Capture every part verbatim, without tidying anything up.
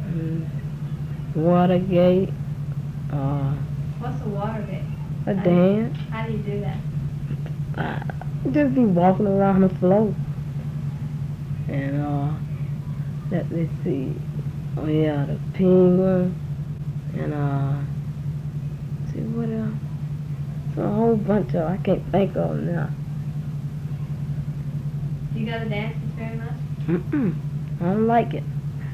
Mm, Watergate. Uh, What's a Watergate? a How dance. Do you, how do you do that? Uh, just be walking around the floor. And uh, let me see. Oh yeah, the penguin. And uh, see what else? So a whole bunch of, I can't think of them now. Do you go to dances very much? Mm-mm. I don't like it.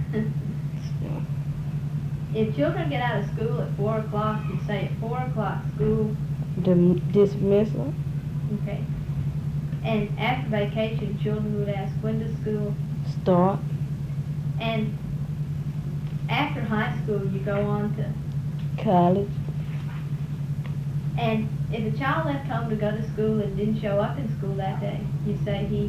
If children get out of school at four o'clock, you say at four o'clock school. The dismissal. Okay. And after vacation, children would ask, when does school Start. And after high school, you go on to College. And if a child left home to go to school and didn't show up in school that day, you say he,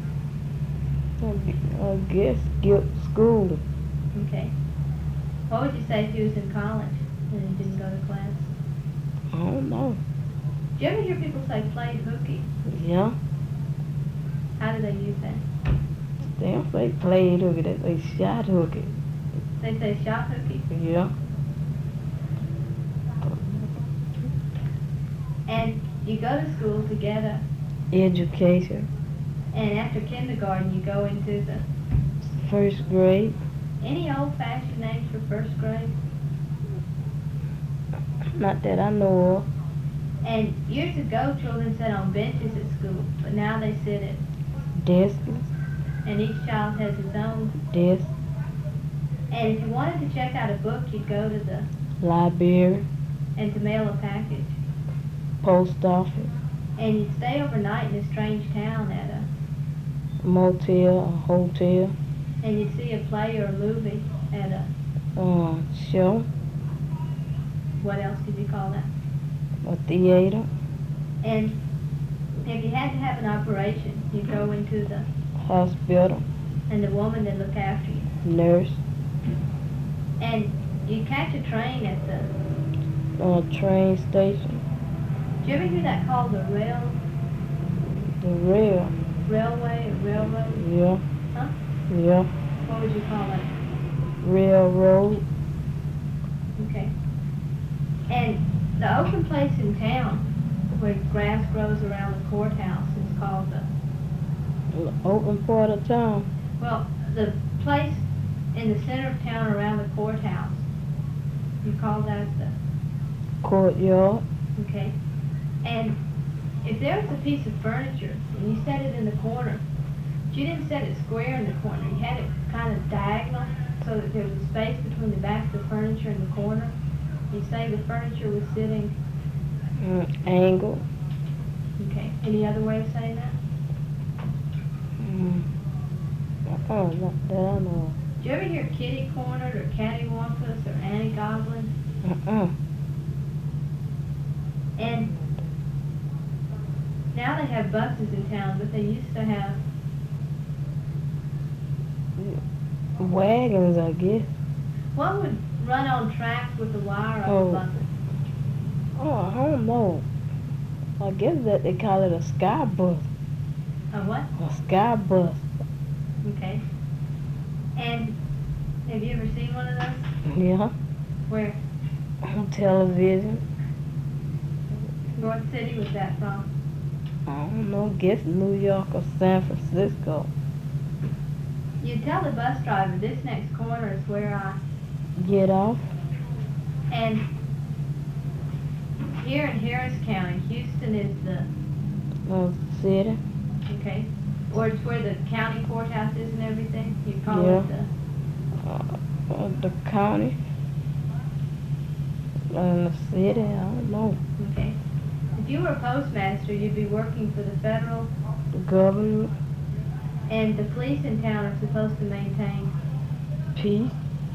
I guess, skipped school. okay. What would you say if he was in college and he didn't go to class? I don't know. Do you ever hear people say played hooky? Yeah. How do they use that? They don't say played hooky, they say shot hooky. They say shot hooky? Yeah. And you go to school to get a, Education. and after kindergarten you go into the, First grade. any old-fashioned names for first grade? Not that I know of. And years ago children sat on benches at school, but now they sit at, Desks. and each child has his own. Desk. And if you wanted to check out a book, you'd go to the, Library. and to mail a package. Post office. And you'd stay overnight in a strange town at a, Motel. A hotel. and you'd see a play or a movie at a, Uh, show. what else did you call that? A theater. And if you had to have an operation, you'd go into the, Hospital. and the woman that looked after you. Nurse. And you'd catch a train at the, Uh, train station. did you ever hear that called the rail, The rail. railway or railroad? Yeah. Huh? Yeah. What would you call it? Railroad. Okay. And the open place in town where grass grows around the courthouse is called the, The open part of town. well, the place in the center of town around the courthouse. You call that the, Courtyard. okay. And if there was a piece of furniture and you set it in the corner, but you didn't set it square in the corner, you had it kind of diagonal so that there was a space between the back of the furniture and the corner, you say the furniture was sitting, Mm, angle. okay. Any other way of saying that? Mm. Uh-uh, not that I know. Did you ever hear kitty cornered or cattywampus or Annie Goblin? Uh-uh. And now they have buses in town, but they used to have, Wagons, I guess. what would run on tracks with the wire on Oh. the buses? Oh, I don't know. I guess that they call it a sky bus. A what? A sky bus. Okay. And have you ever seen one of those? Yeah. Where? On television. What city was that from? I don't know. Guess New York or San Francisco. You tell the bus driver this next corner is where I, Get off. and here in Harris County, Houston is the, Uh, city. okay, or it's where the county courthouse is and everything, you call Yeah. it the, Uh, uh, the county. And the city. I don't know. okay. If you were a postmaster, you'd be working for the federal, The government. and the police in town are supposed to maintain, Peace.